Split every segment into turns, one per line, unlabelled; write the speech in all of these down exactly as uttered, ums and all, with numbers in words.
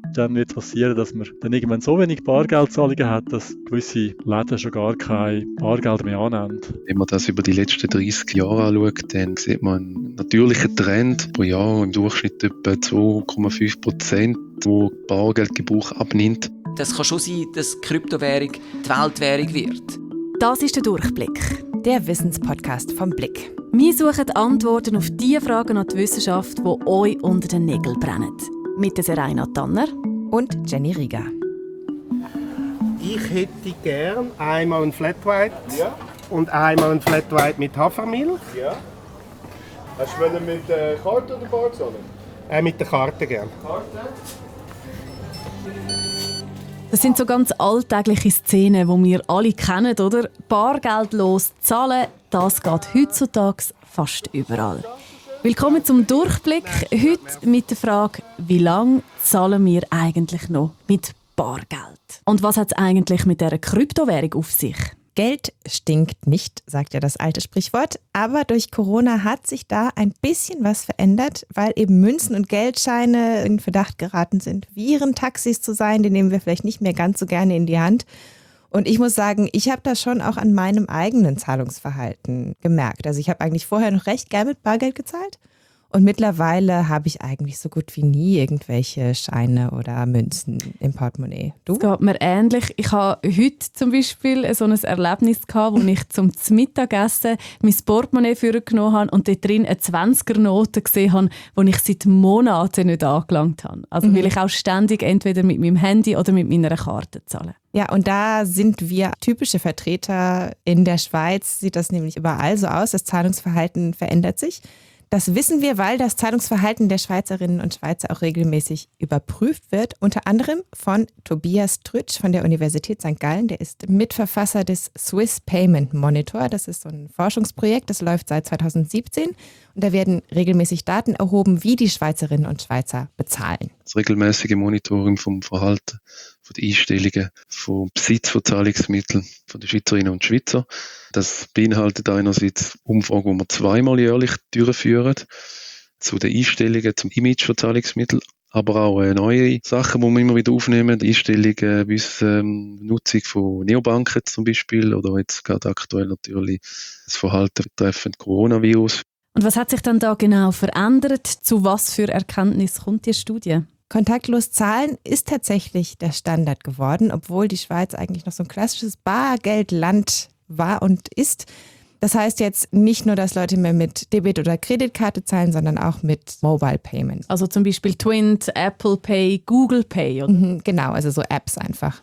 Dann wird es passieren, dass man dann irgendwann so wenig Bargeldzahlungen hat, dass gewisse Läden schon gar kein Bargeld mehr annehmen.
Wenn man das über die letzten dreißig Jahre anschaut, dann sieht man einen natürlichen Trend pro Jahr im Durchschnitt etwa zwei Komma fünf Prozent, wo Bargeldgebrauch abnimmt.
Das kann schon sein, dass Kryptowährung die Weltwährung wird.
Das ist der Durchblick, der Wissenspodcast vom Blick. Wir suchen Antworten auf die Fragen an die Wissenschaft, die euch unter den Nägeln brennen. Mit der Seraina Tanner und Jenny Rieger.
Ich hätte gern einmal ein Flat White ja. und einmal ein Flat White mit Hafermilch.
Ja. Hast du wollen mit der Karte oder Bar zahlen?
Äh, mit der Karte gern.
Karte?
Das sind so ganz alltägliche Szenen, die wir alle kennen, oder? Bargeldlos zahlen, das geht heutzutage fast überall. Willkommen zum Durchblick. Heute mit der Frage, wie lange zahlen wir eigentlich noch mit Bargeld? Und was hat es eigentlich mit dieser Kryptowährung auf sich?
Geld stinkt nicht, sagt ja das alte Sprichwort. Aber durch Corona hat sich da ein bisschen was verändert, weil eben Münzen und Geldscheine in Verdacht geraten sind, Virentaxis zu sein. Die nehmen wir vielleicht nicht mehr ganz so gerne in die Hand. Und ich muss sagen, ich habe das schon auch an meinem eigenen Zahlungsverhalten gemerkt. Also ich habe eigentlich vorher noch recht gern mit Bargeld gezahlt. Und mittlerweile habe ich eigentlich so gut wie nie irgendwelche Scheine oder Münzen im Portemonnaie. Du?
Es geht mir ähnlich. Ich hatte heute zum Beispiel so ein Erlebnis gehabt, wo ich zum Mittagessen mein Portemonnaie vorgenommen habe und dort drin eine zwanziger-Note gesehen habe, die ich seit Monaten nicht angelangt habe. Also mhm. weil ich auch ständig entweder mit meinem Handy oder mit meiner Karte zahle.
Ja, und da sind wir typische Vertreter. In der Schweiz sieht das nämlich überall so aus. Das Zahlungsverhalten verändert sich. Das wissen wir, weil das Zahlungsverhalten der Schweizerinnen und Schweizer auch regelmäßig überprüft wird. Unter anderem von Tobias Trütsch von der Universität Sankt Gallen. Der ist Mitverfasser des Swiss Payment Monitor. Das ist so ein Forschungsprojekt, das läuft seit zweitausendsiebzehn. Und da werden regelmäßig Daten erhoben, wie die Schweizerinnen und Schweizer bezahlen.
Das regelmäßige Monitoring vom Verhalten, von den Einstellungen, vom Besitz von Zahlungsmitteln von den Schweizerinnen und Schweizer. Das beinhaltet einerseits Umfragen, die wir zweimal jährlich durchführen, zu den Einstellungen, zum Image von Zahlungsmitteln, aber auch neue Sachen, die wir immer wieder aufnehmen, die Einstellungen bis ähm, Nutzung von Neobanken zum Beispiel oder jetzt gerade aktuell natürlich das Verhalten betreffend Coronavirus.
Und was hat sich dann da genau verändert? Zu was für Erkenntnis kommt die Studie?
Kontaktlos zahlen ist tatsächlich der Standard geworden, obwohl die Schweiz eigentlich noch so ein klassisches Bargeldland war und ist. Das heißt jetzt nicht nur, dass Leute mehr mit Debit- oder Kreditkarte zahlen, sondern auch mit Mobile Payment.
Also zum Beispiel Twint, Apple Pay, Google Pay. Oder?
Mhm, genau, also so Apps einfach.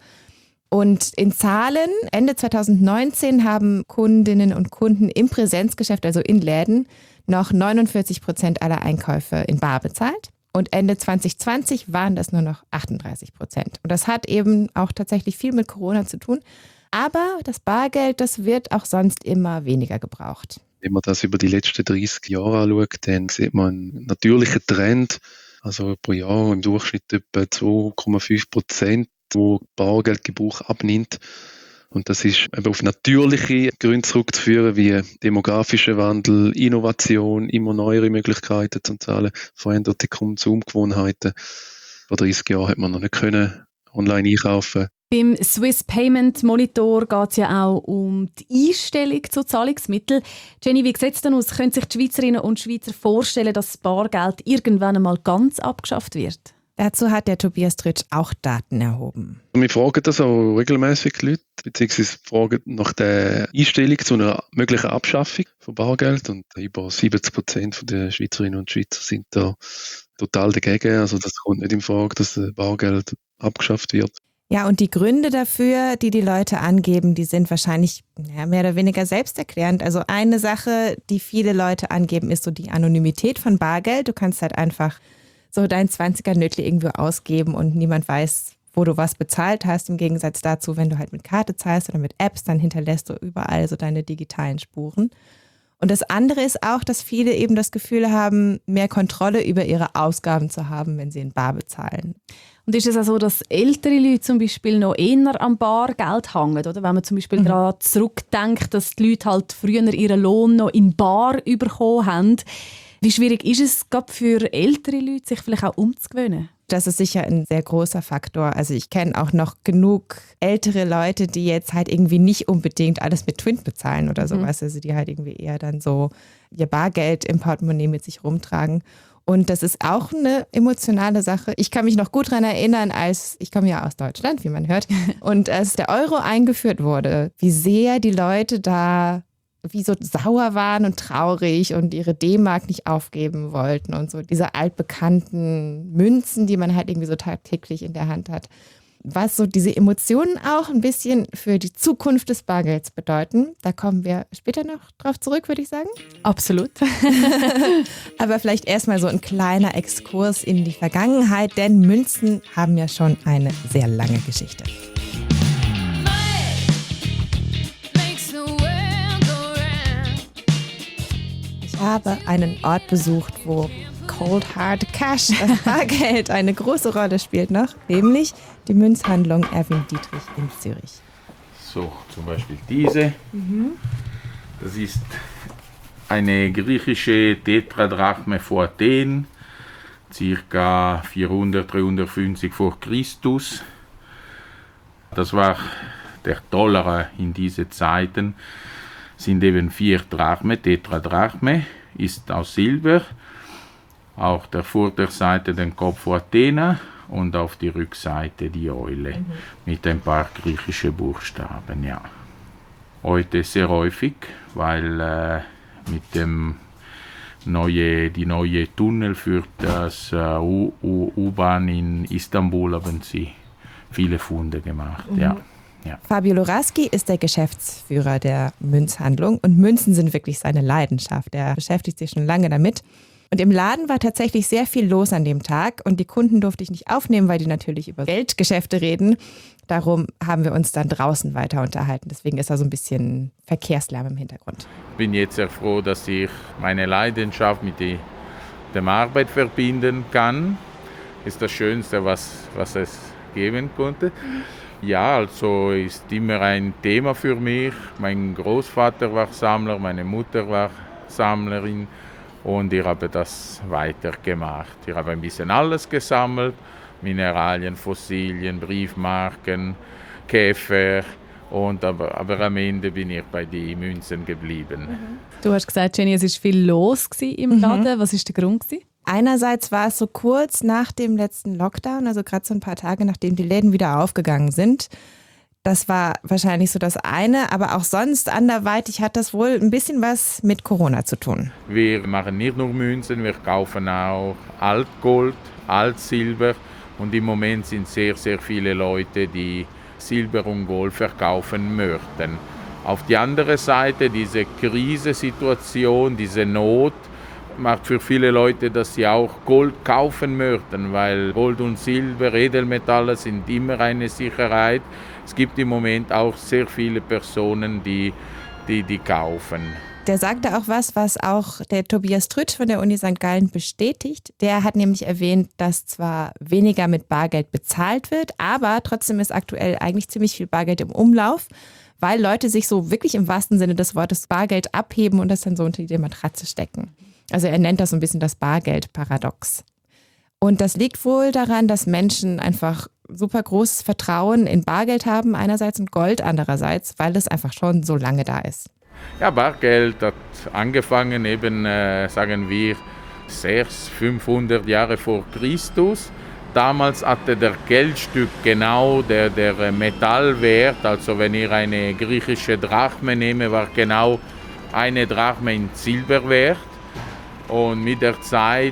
Und in Zahlen, Ende zweitausendneunzehn haben Kundinnen und Kunden im Präsenzgeschäft, also in Läden, noch neunundvierzig Prozent aller Einkäufe in bar bezahlt. Und Ende zwanzig zwanzig waren das nur noch achtunddreißig Prozent. Und das hat eben auch tatsächlich viel mit Corona zu tun. Aber das Bargeld, das wird auch sonst immer weniger gebraucht.
Wenn man das über die letzten dreißig Jahre anschaut, dann sieht man einen natürlichen Trend. Also pro Jahr im Durchschnitt etwa zwei Komma fünf Prozent, wo Bargeldgebrauch abnimmt. Und das ist eben auf natürliche Gründe zurückzuführen, wie demografischer Wandel, Innovation, immer neuere Möglichkeiten zum Zahlen, veränderte Konsumgewohnheiten. Vor dreißig Jahren hat man noch nicht können online einkaufen.
Beim Swiss Payment Monitor geht es ja auch um die Einstellung zu Zahlungsmitteln. Jenny, wie sieht es denn aus? Können sich die Schweizerinnen und Schweizer vorstellen, dass das Bargeld irgendwann einmal ganz abgeschafft wird?
Dazu hat der Tobias Trütsch auch Daten erhoben.
Wir fragen das auch regelmäßig Leute, beziehungsweise fragen nach der Einstellung zu einer möglichen Abschaffung von Bargeld. Und über siebzig Prozent der Schweizerinnen und Schweizer sind da total dagegen. Also das kommt nicht in Frage, dass Bargeld abgeschafft wird.
Ja, und die Gründe dafür, die die Leute angeben, die sind wahrscheinlich ja, mehr oder weniger selbsterklärend. Also eine Sache, die viele Leute angeben, ist so die Anonymität von Bargeld. Du kannst halt einfach so dein zwanziger-Nötli irgendwo ausgeben und niemand weiß, wo du was bezahlt hast. Im Gegensatz dazu, wenn du halt mit Karte zahlst oder mit Apps, dann hinterlässt du überall so deine digitalen Spuren. Und das andere ist auch, dass viele eben das Gefühl haben, mehr Kontrolle über ihre Ausgaben zu haben, wenn sie in bar bezahlen.
Und ist es auch so, dass ältere Leute zum Beispiel noch eher am Bargeld hängen? Oder? Wenn man zum Beispiel mhm. daran zurückdenkt, dass die Leute halt früher ihren Lohn noch in bar bekommen haben. Wie schwierig ist es gerade für ältere Leute, sich vielleicht auch umzugewöhnen?
Das ist sicher ein sehr großer Faktor. Also ich kenne auch noch genug ältere Leute, die jetzt halt irgendwie nicht unbedingt alles mit Twint bezahlen oder sowas. Mhm. Also die halt irgendwie eher dann so ihr Bargeld im Portemonnaie mit sich rumtragen. Und das ist auch eine emotionale Sache. Ich kann mich noch gut daran erinnern, als, ich komme ja aus Deutschland, wie man hört, und als der Euro eingeführt wurde, wie sehr die Leute da wie so sauer waren und traurig und ihre D-Mark nicht aufgeben wollten und so diese altbekannten Münzen, die man halt irgendwie so tagtäglich in der Hand hat. Was so diese Emotionen auch ein bisschen für die Zukunft des Bargelds bedeuten, da kommen wir später noch drauf zurück, würde ich sagen.
Absolut.
Aber vielleicht erstmal so ein kleiner Exkurs in die Vergangenheit, denn Münzen haben ja schon eine sehr lange Geschichte. Ich habe einen Ort besucht, wo Cold Hard Cash, das Bargeld, eine große Rolle spielt noch, nämlich die Münzhandlung Erwin Dietrich in Zürich.
So, zum Beispiel diese. Mhm. Das ist eine griechische Tetradrachme vor Athen, ca. vierhundert, dreihundertfünfzig vor Christus. Das war der Dollar in diesen Zeiten. Sind eben vier Drachme, Tetradrachme, ist aus Silber. Auf der Vorderseite den Kopf von Athena und auf die Rückseite die Eule mhm. mit ein paar griechischen Buchstaben. Ja. Heute sehr häufig, weil äh, mit dem neue, die neue Tunnel für das äh, U-Bahn in Istanbul haben sie viele Funde gemacht. Mhm. Ja. Ja.
Fabio Luraschi ist der Geschäftsführer der Münzhandlung und Münzen sind wirklich seine Leidenschaft. Er beschäftigt sich schon lange damit. Und im Laden war tatsächlich sehr viel los an dem Tag und die Kunden durfte ich nicht aufnehmen, weil die natürlich über Geldgeschäfte reden. Darum haben wir uns dann draußen weiter unterhalten. Deswegen ist da so ein bisschen Verkehrslärm im Hintergrund.
Ich bin jetzt sehr froh, dass ich meine Leidenschaft mit die, der Arbeit verbinden kann. Ist das Schönste, was, was es geben konnte. Ja, also ist immer ein Thema für mich. Mein Großvater war Sammler, meine Mutter war Sammlerin und ich habe das weitergemacht. Ich habe ein bisschen alles gesammelt, Mineralien, Fossilien, Briefmarken, Käfer und aber, aber am Ende bin ich bei den Münzen geblieben.
Du hast gesagt, Jenny, es war viel los im Laden. Mhm. Was war der Grund?
Einerseits war es so kurz nach dem letzten Lockdown, also gerade so ein paar Tage, nachdem die Läden wieder aufgegangen sind. Das war wahrscheinlich so das eine, aber auch sonst anderweitig hat das wohl ein bisschen was mit Corona zu tun.
Wir machen nicht nur Münzen, wir kaufen auch Altgold, Altsilber und im Moment sind sehr, sehr viele Leute, die Silber und Gold verkaufen möchten. Auf die andere Seite, diese Krisensituation, diese Not, macht für viele Leute, dass sie auch Gold kaufen möchten, weil Gold und Silber, Edelmetalle sind immer eine Sicherheit. Es gibt im Moment auch sehr viele Personen, die die, die kaufen.
Der sagte auch was, was auch der Tobias Trütsch von der Uni Sankt Gallen bestätigt. Der hat nämlich erwähnt, dass zwar weniger mit Bargeld bezahlt wird, aber trotzdem ist aktuell eigentlich ziemlich viel Bargeld im Umlauf, weil Leute sich so wirklich im wahrsten Sinne des Wortes Bargeld abheben und das dann so unter die Matratze stecken. Also er nennt das so ein bisschen das Bargeldparadox. Und das liegt wohl daran, dass Menschen einfach super großes Vertrauen in Bargeld haben einerseits und Gold andererseits, weil es einfach schon so lange da ist.
Ja, Bargeld hat angefangen eben, äh, sagen wir, sechshundert, fünfhundert Jahre vor Christus. Damals hatte der Geldstück genau der, der Metallwert, also wenn ich eine griechische Drachme nehme, war genau eine Drachme in Silber wert. Und mit der Zeit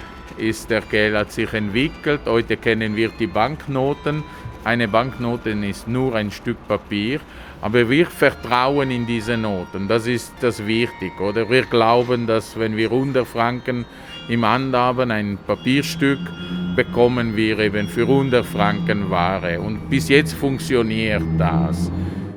ist der Geld hat sich entwickelt. Heute kennen wir die Banknoten. Eine Banknote ist nur ein Stück Papier, aber wir vertrauen in diese Noten. Das ist das Wichtige, oder? Wir glauben, dass wenn wir hundert Franken im Hand haben, ein Papierstück, bekommen wir eben für hundert Franken Ware. Und bis jetzt funktioniert das.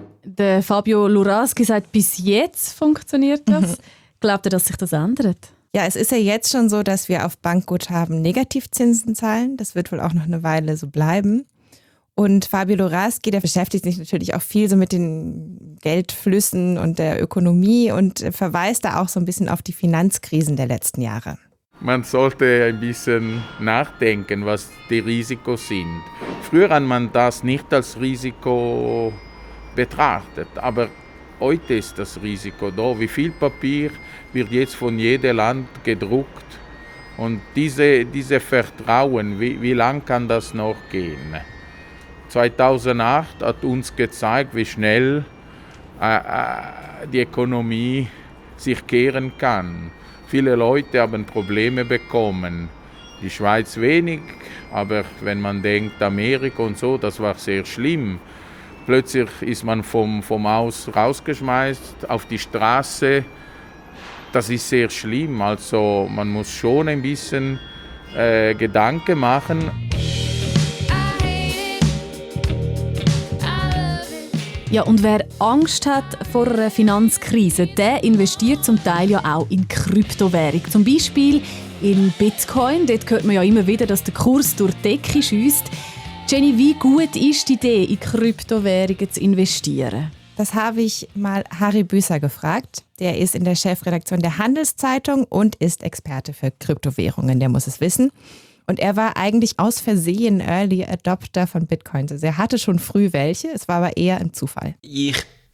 Der Fabio Luraschi sagt, bis jetzt funktioniert das. Mhm. Glaubt ihr, dass sich das ändert?
Ja, es ist ja jetzt schon so, dass wir auf Bankguthaben Negativzinsen zahlen. Das wird wohl auch noch eine Weile so bleiben. Und Fabio Luraschi, der beschäftigt sich natürlich auch viel so mit den Geldflüssen und der Ökonomie und verweist da auch so ein bisschen auf die Finanzkrisen der letzten Jahre.
Man sollte ein bisschen nachdenken, was die Risikos sind. Früher hat man das nicht als Risiko betrachtet, aber heute ist das Risiko da. Wie viel Papier wird jetzt von jedem Land gedruckt? Und diese, diese Vertrauen, wie, wie lang kann das noch gehen? zweitausendacht hat uns gezeigt, wie schnell äh, die Ökonomie sich kehren kann. Viele Leute haben Probleme bekommen. Die Schweiz wenig, aber wenn man denkt, Amerika und so, das war sehr schlimm. Plötzlich ist man vom, vom Haus rausgeschmeißt auf die Straße. Das ist sehr schlimm. Also man muss schon ein bisschen äh, Gedanken machen.
Ja, und wer Angst hat vor einer Finanzkrise, der investiert zum Teil ja auch in Kryptowährung. Zum Beispiel in Bitcoin. Dort hört man ja immer wieder, dass der Kurs durch die Decke schiesst. Jenny, wie gut ist die Idee, in Kryptowährungen zu investieren?
Das habe ich mal Harry Büsser gefragt. Der ist in der Chefredaktion der Handelszeitung und ist Experte für Kryptowährungen. Der muss es wissen. Und er war eigentlich aus Versehen Early Adopter von Bitcoins. Also er hatte schon früh welche, es war aber eher ein Zufall.
Ich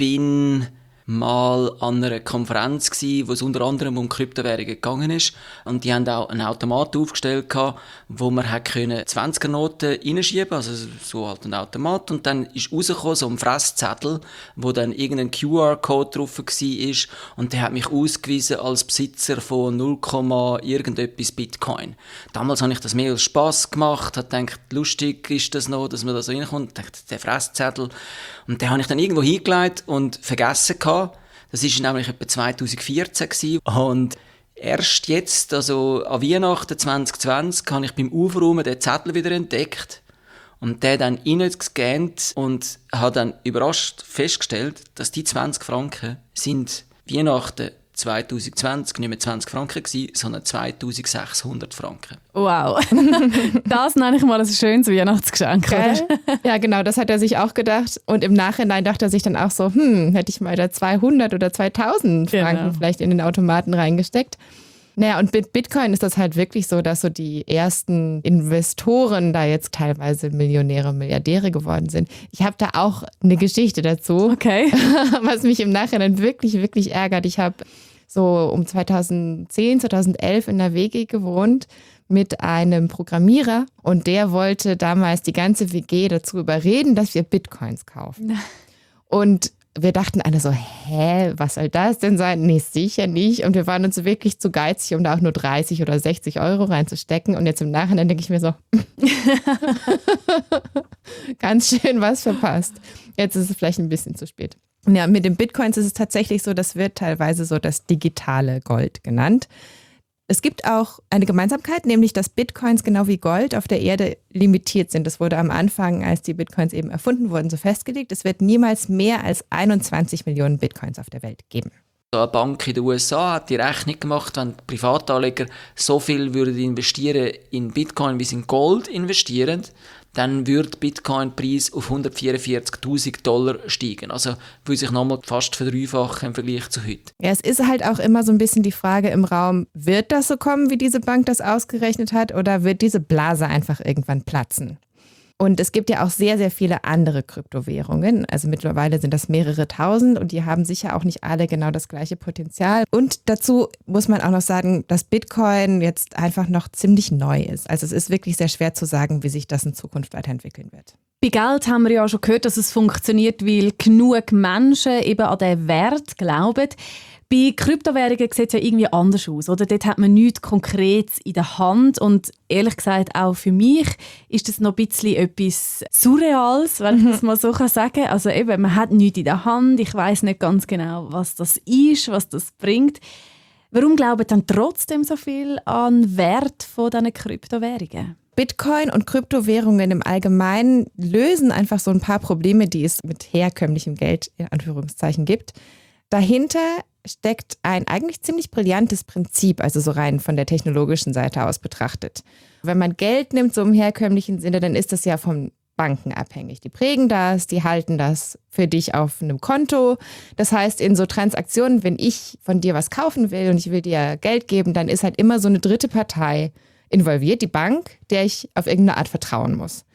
bin mal an einer Konferenz gsi, wo es unter anderem um Kryptowährungen gegangen ist. Und die haben auch einen Automat aufgestellt gehabt, wo man zwanziger-Noten reinschieben, also so halt ein Automat. Und dann ist rausgekommen so ein Fresszettel, wo dann irgendein Q R-Code drauf war. Und der hat mich ausgewiesen als Besitzer von null, irgendetwas Bitcoin. Damals habe ich das mehr als Spass gemacht, habe gedacht, lustig ist das noch, dass man da so reinkommt. Ich dachte, der Fresszettel. Und den habe ich dann irgendwo hingelegt und vergessen gehabt. Das war nämlich etwa zweitausendvierzehn gewesen. Und erst jetzt, also an Weihnachten zwanzig zwanzig, habe ich beim Aufräumen den Zettel wieder entdeckt und den dann reingescannt und habe dann überrascht festgestellt, dass die zwanzig Franken sind Weihnachten zwanzig zwanzig nicht mehr zwanzig Franken gewesen, sondern zweitausendsechshundert Franken.
Wow. Das nenne ich mal ein schönes Weihnachtsgeschenk, oder?
Ja, genau, das hat er sich auch gedacht. Und im Nachhinein dachte er sich dann auch so, hm, hätte ich mal da zweihundert oder zweitausend Franken genau. vielleicht in den Automaten reingesteckt. Naja, und mit Bitcoin ist das halt wirklich so, dass so die ersten Investoren da jetzt teilweise Millionäre, Milliardäre geworden sind. Ich habe da auch eine Geschichte dazu,
okay.
was mich im Nachhinein wirklich, wirklich ärgert. Ich habe so um zweitausendzehn, zweitausendelf in der W G gewohnt mit einem Programmierer und der wollte damals die ganze W G dazu überreden, dass wir Bitcoins kaufen. Und wir dachten alle so, hä, was soll das denn sein? Nee, sicher nicht. Und wir waren uns wirklich zu geizig, um da auch nur dreißig oder sechzig Euro reinzustecken. Und jetzt im Nachhinein denke ich mir so, ganz schön was verpasst. Jetzt ist es vielleicht ein bisschen zu spät. Ja, mit den Bitcoins ist es tatsächlich so, das wird teilweise so das digitale Gold genannt. Es gibt auch eine Gemeinsamkeit, nämlich dass Bitcoins genau wie Gold auf der Erde limitiert sind. Das wurde am Anfang, als die Bitcoins eben erfunden wurden, so festgelegt. Es wird niemals mehr als einundzwanzig Millionen Bitcoins auf der Welt geben.
Eine Bank in den U S A hat die Rechnung gemacht, wenn Privatanleger so viel würden investieren in Bitcoin, wie sie in Gold investieren, dann würde der Bitcoin-Preis auf hundertvierundvierzigtausend Dollar steigen. Also würde sich nochmal fast verdreifachen im Vergleich zu heute.
Ja, es ist halt auch immer so ein bisschen die Frage im Raum, wird das so kommen, wie diese Bank das ausgerechnet hat, oder wird diese Blase einfach irgendwann platzen? Und es gibt ja auch sehr, sehr viele andere Kryptowährungen. Also mittlerweile sind das mehrere tausend und die haben sicher auch nicht alle genau das gleiche Potenzial. Und dazu muss man auch noch sagen, dass Bitcoin jetzt einfach noch ziemlich neu ist. Also es ist wirklich sehr schwer zu sagen, wie sich das in Zukunft weiterentwickeln wird.
Bei Geld haben wir ja schon gehört, dass es funktioniert, weil genug Menschen eben an den Wert glauben. Bei Kryptowährungen sieht es ja irgendwie anders aus, oder? Dort hat man nichts Konkretes in der Hand und ehrlich gesagt auch für mich ist das noch ein bisschen etwas Surreales, wenn ich das mal so sagen kann. Also eben, man hat nichts in der Hand, ich weiss nicht ganz genau, was das ist, was das bringt. Warum glauben dann trotzdem so viel an Wert von diesen Kryptowährungen?
Bitcoin und Kryptowährungen im Allgemeinen lösen einfach so ein paar Probleme, die es mit herkömmlichem Geld in Anführungszeichen gibt. Dahinter steckt ein eigentlich ziemlich brillantes Prinzip, also so rein von der technologischen Seite aus betrachtet. Wenn man Geld nimmt, so im herkömmlichen Sinne, dann ist das ja vom Banken abhängig. Die prägen das, die halten das für dich auf einem Konto. Das heißt, in so Transaktionen, wenn ich von dir was kaufen will und ich will dir Geld geben, dann ist halt immer so eine dritte Partei involviert, die Bank, der ich auf irgendeine Art vertrauen muss.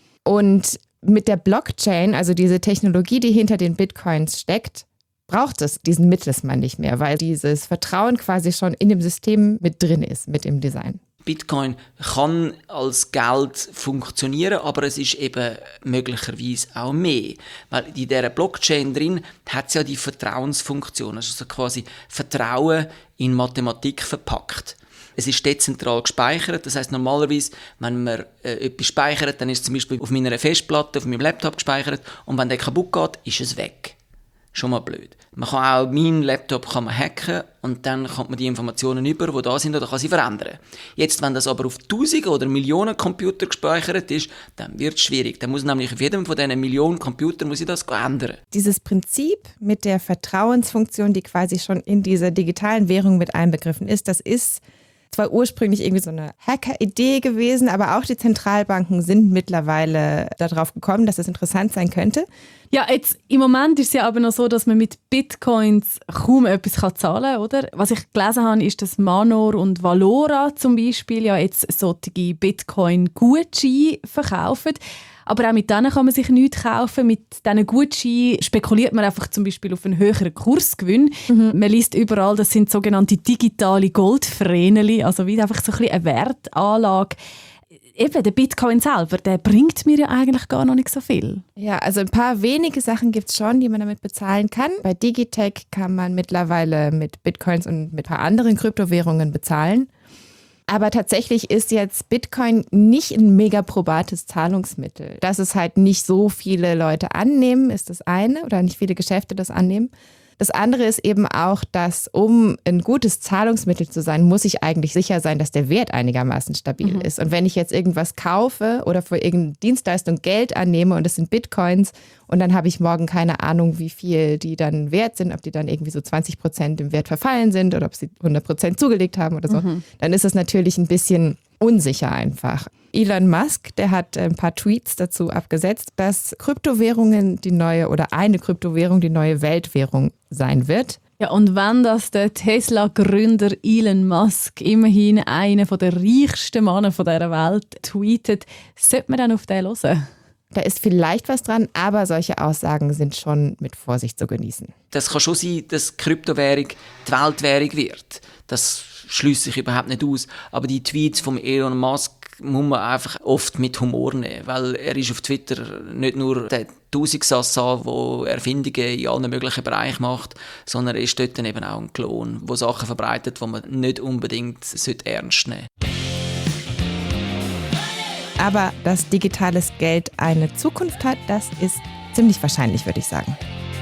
Und mit der Blockchain, also diese Technologie, die hinter den Bitcoins steckt, braucht es diesen Mittelsmann nicht mehr, weil dieses Vertrauen quasi schon in dem System mit drin ist, mit dem Design.
Bitcoin kann als Geld funktionieren, aber es ist eben möglicherweise auch mehr. Weil in dieser Blockchain drin hat es ja die Vertrauensfunktion, also so quasi Vertrauen in Mathematik verpackt. Es ist dezentral gespeichert, das heisst normalerweise, wenn man äh, etwas speichert, dann ist es zum Beispiel auf meiner Festplatte, auf meinem Laptop gespeichert und wenn der kaputt geht, ist es weg. Schon mal blöd. Man kann auch meinen Laptop kann man hacken und dann kommt man die Informationen über, die da sind, oder kann sie verändern. Jetzt, wenn das aber auf Tausende oder Millionen Computer gespeichert ist, dann wird es schwierig. Dann muss nämlich auf jedem von diesen Millionen Computern muss ich das ändern.
Dieses Prinzip mit der Vertrauensfunktion, die quasi schon in dieser digitalen Währung mit einbegriffen ist, das ist zwar ursprünglich irgendwie so eine Hacker-Idee gewesen, aber auch die Zentralbanken sind mittlerweile darauf gekommen, dass es interessant sein könnte.
Ja, jetzt im Moment ist es ja aber noch so, dass man mit Bitcoins kaum etwas kann zahlen kann, oder? Was ich gelesen habe, ist, dass Manor und Valora zum Beispiel ja jetzt solche Bitcoin-Gutscheine verkaufen. Aber auch mit denen kann man sich nichts kaufen. Mit diesen Gutscheinen spekuliert man einfach zum Beispiel auf einen höheren Kursgewinn. Mhm. Man liest überall, das sind sogenannte digitale Goldvreneli, also wie einfach so ein bisschen eine Wertanlage. Eben, der Bitcoin selber, der bringt mir ja eigentlich gar noch nicht so viel.
Ja, also ein paar wenige Sachen gibt es schon, die man damit bezahlen kann. Bei Digitech kann man mittlerweile mit Bitcoins und mit ein paar anderen Kryptowährungen bezahlen. Aber tatsächlich ist jetzt Bitcoin nicht ein mega probates Zahlungsmittel. Dass es halt nicht so viele Leute annehmen, ist das eine, oder nicht viele Geschäfte das annehmen. Das andere ist eben auch, dass um ein gutes Zahlungsmittel zu sein, muss ich eigentlich sicher sein, dass der Wert einigermaßen stabil mhm. ist. Und wenn ich jetzt irgendwas kaufe oder für irgendeine Dienstleistung Geld annehme und es sind Bitcoins und dann habe ich morgen keine Ahnung, wie viel die dann wert sind, ob die dann irgendwie so zwanzig Prozent im Wert verfallen sind oder ob sie hundert Prozent zugelegt haben oder so, mhm. dann ist es natürlich ein bisschen unsicher einfach. Elon Musk, der hat ein paar Tweets dazu abgesetzt, dass Kryptowährungen die neue oder eine Kryptowährung die neue Weltwährung sein wird.
Ja, und wenn das der Tesla-Gründer Elon Musk, immerhin einer der reichsten Männer dieser Welt, tweetet, sollte man dann auf den hören?
Da ist vielleicht was dran, aber solche Aussagen sind schon mit Vorsicht zu genießen.
Das kann schon sein, dass Kryptowährung die Weltwährung wird. Das schließt sich überhaupt nicht aus. Aber die Tweets von Elon Musk muss man einfach oft mit Humor nehmen, weil er ist auf Twitter nicht nur der Tausendsassa, der Erfindungen in allen möglichen Bereichen macht, sondern er ist dort eben auch ein Klon, der Sachen verbreitet, die man nicht unbedingt ernst nehmen sollte.
Aber dass digitales Geld eine Zukunft hat, das ist ziemlich wahrscheinlich, würde ich sagen.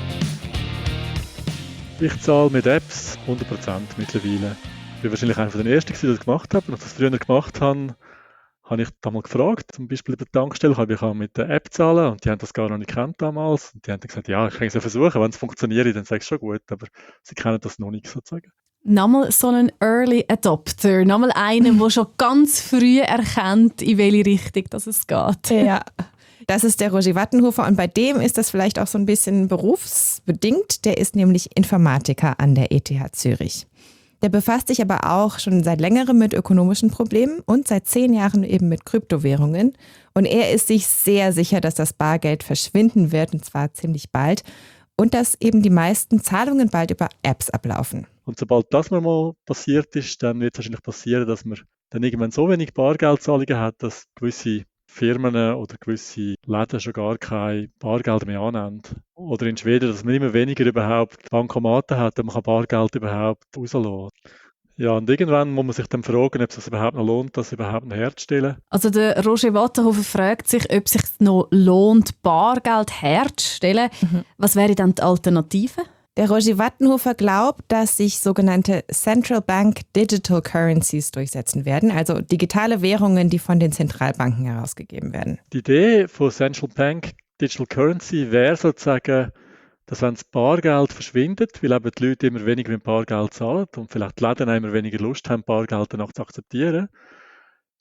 Ich zahle mit Apps hundert Prozent mittlerweile. Ich war wahrscheinlich einer der Ersten, die das gemacht haben. Als ich das früher gemacht habe, habe ich damals gefragt, zum Beispiel bei der Tankstelle, ich kann mit der App zahlen und die haben das gar noch nicht gekannt damals. Und die haben dann gesagt, ja, ich kann es ja versuchen, wenn es funktioniert, dann sage ich schon gut, aber sie kennen das noch nicht sozusagen.
Nochmal so ein Early Adopter, nochmal einen, der schon ganz früh erkennt, in welche Richtung das es geht.
Ja, das ist der Roger Wattenhofer und bei dem ist das vielleicht auch so ein bisschen berufsbedingt. Der ist nämlich Informatiker an der E T H Zürich. Der befasst sich aber auch schon seit längerem mit ökonomischen Problemen und seit zehn Jahren eben mit Kryptowährungen. Und er ist sich sehr sicher, dass das Bargeld verschwinden wird, und zwar ziemlich bald. Und dass eben die meisten Zahlungen bald über Apps ablaufen.
Und sobald das mal passiert ist, dann wird es wahrscheinlich passieren, dass man dann irgendwann so wenig Bargeldzahlungen hat, dass gewisse Firmen oder gewisse Läden schon gar kein Bargeld mehr annehmen. Oder in Schweden, dass man immer weniger überhaupt Bankomaten hat, und man kann Bargeld überhaupt rauslassen. Ja, und irgendwann muss man sich dann fragen, ob es sich überhaupt noch lohnt, das überhaupt noch herzustellen.
Also der Roger Wattenhofer fragt sich, ob es sich noch lohnt, Bargeld herzustellen. Mhm. Was wäre dann die Alternative?
Der Roger Wattenhofer glaubt, dass sich sogenannte Central Bank Digital Currencies durchsetzen werden, also digitale Währungen, die von den Zentralbanken herausgegeben werden.
Die Idee von Central Bank Digital Currency wäre sozusagen, dass wenn das Bargeld verschwindet, weil eben die Leute immer weniger mit Bargeld zahlen und vielleicht die Läden immer weniger Lust haben, Bargeld danach zu akzeptieren,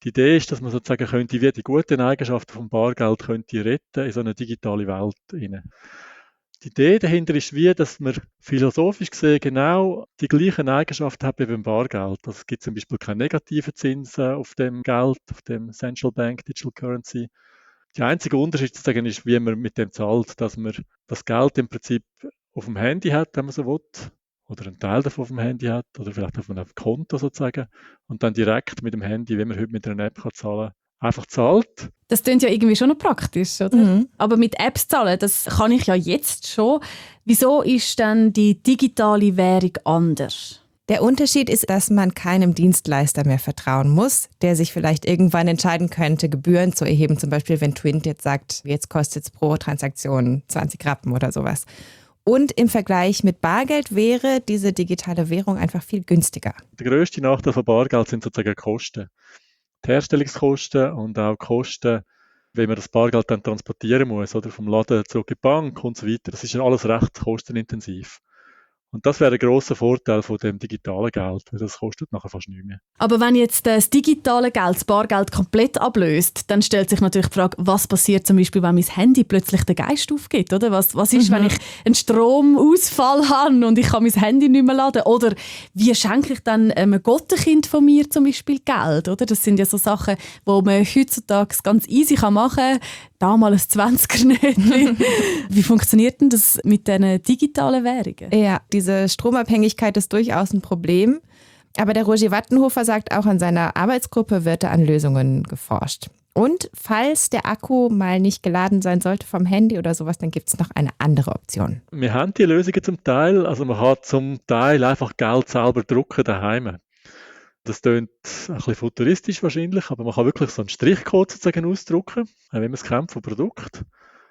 Die Idee ist, dass man sozusagen könnte, wie die guten Eigenschaften vom Bargeld könnte retten in so eine digitale Welt hinein. Die Idee dahinter ist wie, dass man philosophisch gesehen genau die gleichen Eigenschaften hat wie beim Bargeld. Also es gibt zum Beispiel keine negativen Zinsen auf dem Geld, auf dem Central Bank Digital Currency. Der einzige Unterschied sozusagen ist, wie man mit dem zahlt, dass man das Geld im Prinzip auf dem Handy hat, wenn man so will, oder einen Teil davon auf dem Handy hat, oder vielleicht auf einem Konto sozusagen, und dann direkt mit dem Handy, wie man heute mit einer App kann zahlen, einfach zahlt.
Das klingt ja irgendwie schon noch praktisch, oder?
Mhm.
Aber mit Apps zahlen, das kann ich ja jetzt schon. Wieso ist dann die digitale Währung anders?
Der Unterschied ist, dass man keinem Dienstleister mehr vertrauen muss, der sich vielleicht irgendwann entscheiden könnte, Gebühren zu erheben. Zum Beispiel, wenn Twint jetzt sagt, jetzt kostet es pro Transaktion zwanzig Rappen oder sowas. Und im Vergleich mit Bargeld wäre diese digitale Währung einfach viel günstiger.
Der grösste Nachteil von Bargeld sind sozusagen Kosten. Die Herstellungskosten und auch die Kosten, wenn man das Bargeld dann transportieren muss, oder vom Laden zurück in die Bank und so weiter. Das ist ja alles recht kostenintensiv. Und das wäre ein grosser Vorteil von dem digitalen Geld, weil das kostet nachher fast nichts mehr.
Aber wenn jetzt das digitale Geld das Bargeld komplett ablöst, dann stellt sich natürlich die Frage, was passiert zum Beispiel, wenn mein Handy plötzlich den Geist aufgibt, oder? Was, was ist, mhm. wenn ich einen Stromausfall habe und ich kann mein Handy nicht mehr laden? Oder wie schenke ich dann einem Gottenkind von mir zum Beispiel Geld, oder? Das sind ja so Sachen, die man heutzutage ganz easy machen kann. Damals ein zwanziger-Nötchen. Wie funktioniert denn das mit diesen digitalen Währungen?
Ja, diese Stromabhängigkeit ist durchaus ein Problem. Aber der Roger Wattenhofer sagt, auch an seiner Arbeitsgruppe wird da an Lösungen geforscht. Und falls der Akku mal nicht geladen sein sollte vom Handy oder sowas, dann gibt es noch eine andere Option.
Wir haben die Lösungen zum Teil. Also man kann zum Teil einfach Geld selber drucken daheim. Das klingt ein bisschen futuristisch wahrscheinlich, aber man kann wirklich so einen Strichcode sozusagen ausdrucken, wenn man es kennt vom Produkt.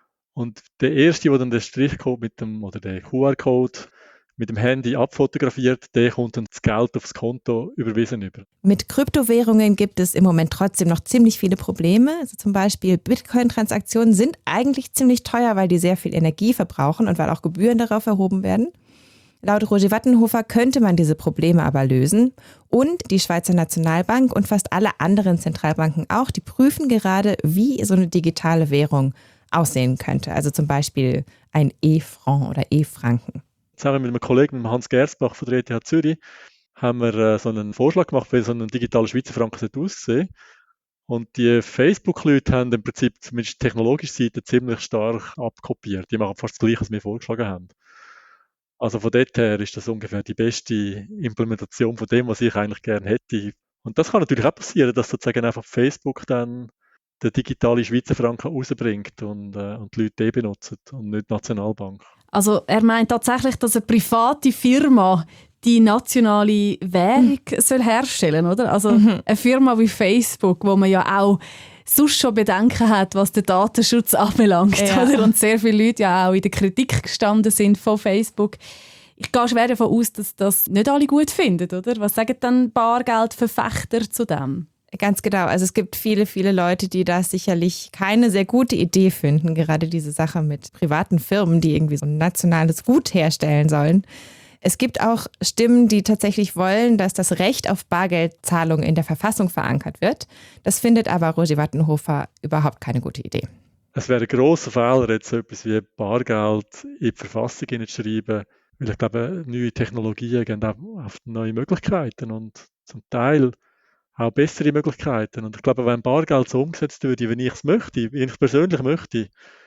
Und der Erste, der dann den Strichcode mit dem, oder den Q R-Code mit dem Handy abfotografiert, der kommt dann das Geld aufs Konto überwiesen über.
Mit Kryptowährungen gibt es im Moment trotzdem noch ziemlich viele Probleme. Also zum Beispiel Bitcoin-Transaktionen sind eigentlich ziemlich teuer, weil die sehr viel Energie verbrauchen und weil auch Gebühren darauf erhoben werden. Laut Roger Wattenhofer könnte man diese Probleme aber lösen. Und die Schweizer Nationalbank und fast alle anderen Zentralbanken auch, die prüfen gerade, wie so eine digitale Währung aussehen könnte. Also zum Beispiel ein E-Franc oder E-Franken.
Zusammen mit einem Kollegen, mit Hans Gersbach von der E T H Zürich, haben wir äh, so einen Vorschlag gemacht, wie so ein digitaler Schweizer Franken aussehen. Und die Facebook-Leute haben im Prinzip zumindest die technologische Seite ziemlich stark abkopiert. Die machen fast das Gleiche, was wir vorgeschlagen haben. Also von dort her ist das ungefähr die beste Implementation von dem, was ich eigentlich gerne hätte. Und das kann natürlich auch passieren, dass sozusagen einfach Facebook dann den digitalen Schweizer Franken rausbringt und, äh, und die Leute den benutzen und nicht die Nationalbank.
Also er meint tatsächlich, dass eine private Firma die nationale Währung mhm. soll herstellen, oder? Also mhm. eine Firma wie Facebook, wo man ja auch sonst schon Bedenken hat, was den Datenschutz anbelangt. Ja. Oder? Und sehr viele Leute ja auch in der Kritik gestanden sind von Facebook. Ich gehe schwer davon aus, dass das nicht alle gut finden, oder? Was sagen dann Bargeldverfechter zu dem?
Ganz genau. Also es gibt viele, viele Leute, die das sicherlich keine sehr gute Idee finden. Gerade diese Sache mit privaten Firmen, die irgendwie so ein nationales Gut herstellen sollen. Es gibt auch Stimmen, die tatsächlich wollen, dass das Recht auf Bargeldzahlung in der Verfassung verankert wird. Das findet aber Roger Wattenhofer überhaupt keine gute Idee.
Es wäre ein grosser Fehler, jetzt so etwas wie Bargeld in die Verfassung hineinzuschreiben, weil ich glaube, neue Technologien geben auch auf neue Möglichkeiten und zum Teil auch bessere Möglichkeiten. Und ich glaube, wenn Bargeld so umgesetzt würde, wie ich es möchte, wie ich es persönlich möchte,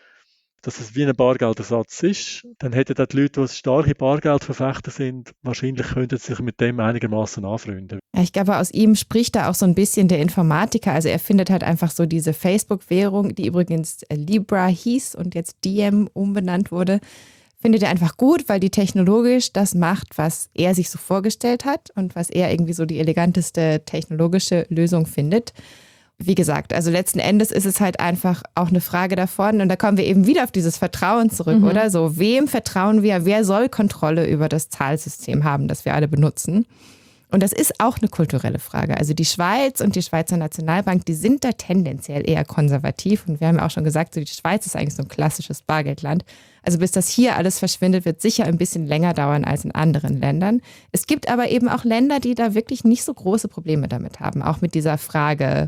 dass es wie ein Bargeldersatz ist, dann hätten auch die Leute, die starke Bargeldverfechter sind, wahrscheinlich könnten sich mit dem einigermaßen anfreunden.
Ja, ich glaube, aus ihm spricht da auch so ein bisschen der Informatiker. Also er findet halt einfach so diese Facebook-Währung, die übrigens Libra hieß und jetzt Diem umbenannt wurde, findet er einfach gut, weil die technologisch das macht, was er sich so vorgestellt hat und was er irgendwie so die eleganteste technologische Lösung findet. Wie gesagt, also letzten Endes ist es halt einfach auch eine Frage davon und da kommen wir eben wieder auf dieses Vertrauen zurück, mhm. oder? So, wem vertrauen wir? Wer soll Kontrolle über das Zahlsystem haben, das wir alle benutzen? Und das ist auch eine kulturelle Frage. Also die Schweiz und die Schweizer Nationalbank, die sind da tendenziell eher konservativ. Und wir haben ja auch schon gesagt, so die Schweiz ist eigentlich so ein klassisches Bargeldland. Also bis das hier alles verschwindet, wird sicher ein bisschen länger dauern als in anderen Ländern. Es gibt aber eben auch Länder, die da wirklich nicht so große Probleme damit haben. Auch mit dieser Frage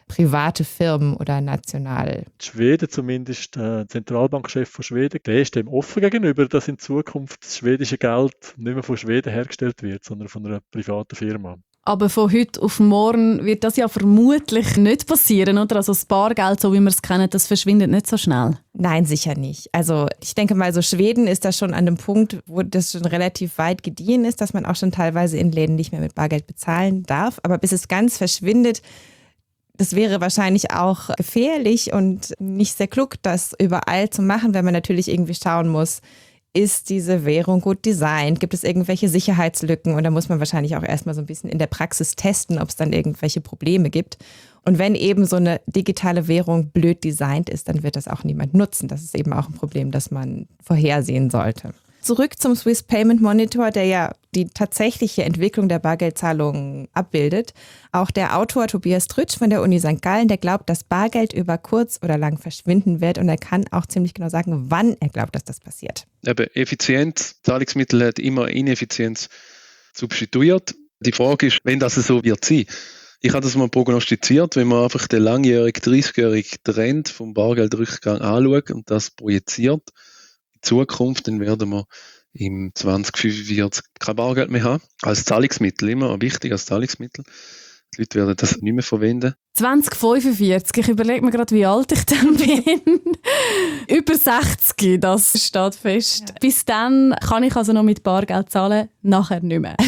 private Firmen oder national?
Schweden zumindest, der Zentralbankchef von Schweden, der ist dem offen gegenüber, dass in Zukunft das schwedische Geld nicht mehr von Schweden hergestellt wird, sondern von einer privaten Firma.
Aber von heute auf morgen wird das ja vermutlich nicht passieren, oder? Also das Bargeld, so wie wir es kennen, das verschwindet nicht so schnell.
Nein, sicher nicht. Also ich denke mal, so Schweden ist da schon an dem Punkt, wo das schon relativ weit gediehen ist, dass man auch schon teilweise in Läden nicht mehr mit Bargeld bezahlen darf. Aber bis es ganz verschwindet, das wäre wahrscheinlich auch gefährlich und nicht sehr klug, das überall zu machen, wenn man natürlich irgendwie schauen muss, ist diese Währung gut designt? Gibt es irgendwelche Sicherheitslücken? Und da muss man wahrscheinlich auch erstmal so ein bisschen in der Praxis testen, ob es dann irgendwelche Probleme gibt. Und wenn eben so eine digitale Währung blöd designt ist, dann wird das auch niemand nutzen. Das ist eben auch ein Problem, das man vorhersehen sollte. Zurück zum Swiss Payment Monitor, der ja die tatsächliche Entwicklung der Bargeldzahlungen abbildet. Auch der Autor Tobias Trütsch von der Uni Sankt Gallen, der glaubt, dass Bargeld über kurz oder lang verschwinden wird. Und er kann auch ziemlich genau sagen, wann er glaubt, dass das passiert.
Eben, Effizienz, Zahlungsmittel hat immer Ineffizienz substituiert. Die Frage ist, wenn das so wird sein. Ich habe das mal prognostiziert, wenn man einfach den langjährigen, dreißigjährigen Trend vom Bargeldrückgang anschaut und das projiziert in Zukunft, dann werden wir im zwanzig fünfundvierzig kein Bargeld mehr haben. Als Zahlungsmittel, immer wichtig als Zahlungsmittel. Die Leute werden das nicht mehr verwenden.
zwanzig fünfundvierzig, ich überlege mir gerade, wie alt ich dann bin. Über sechzig, das steht fest. Ja. Bis dann kann ich also noch mit Bargeld zahlen, nachher nicht mehr.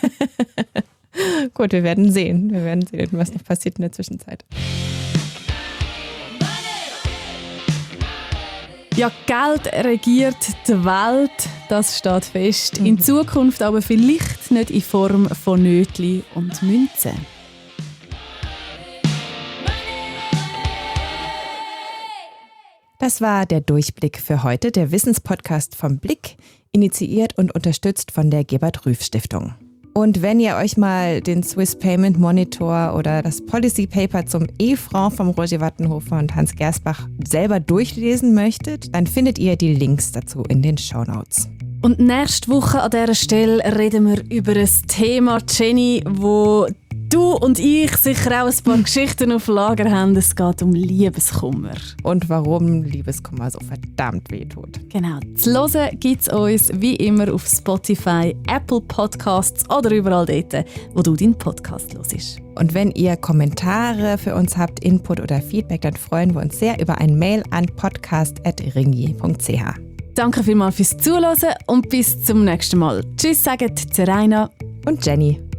Gut, wir werden sehen. Wir werden sehen, was noch passiert in der Zwischenzeit.
Ja, Geld regiert die Welt, das steht fest. In Zukunft aber vielleicht nicht in Form von Nötli und Münzen.
Das war der Durchblick für heute, der Wissenspodcast vom Blick, initiiert und unterstützt von der Gebert-Rüff-Stiftung. Und wenn ihr euch mal den Swiss Payment Monitor oder das Policy Paper zum E-Franc vom Roger Wattenhofer und Hans Gersbach selber durchlesen möchtet, dann findet ihr die Links dazu in den Shownotes.
Und nächste Woche an dieser Stelle reden wir über ein Thema, Jenny, wo du und ich sicher auch ein paar Geschichten auf Lager haben. Es geht um Liebeskummer.
Und warum Liebeskummer so verdammt wehtut.
Genau. Zu hören gibt es uns wie immer auf Spotify, Apple Podcasts oder überall dort, wo du deinen Podcast hörst.
Und wenn ihr Kommentare für uns habt, Input oder Feedback, dann freuen wir uns sehr über ein Mail an podcast at ringier punkt c h.
Danke vielmals fürs Zuhören und bis zum nächsten Mal. Tschüss, sagen Zeraina
und Jenny.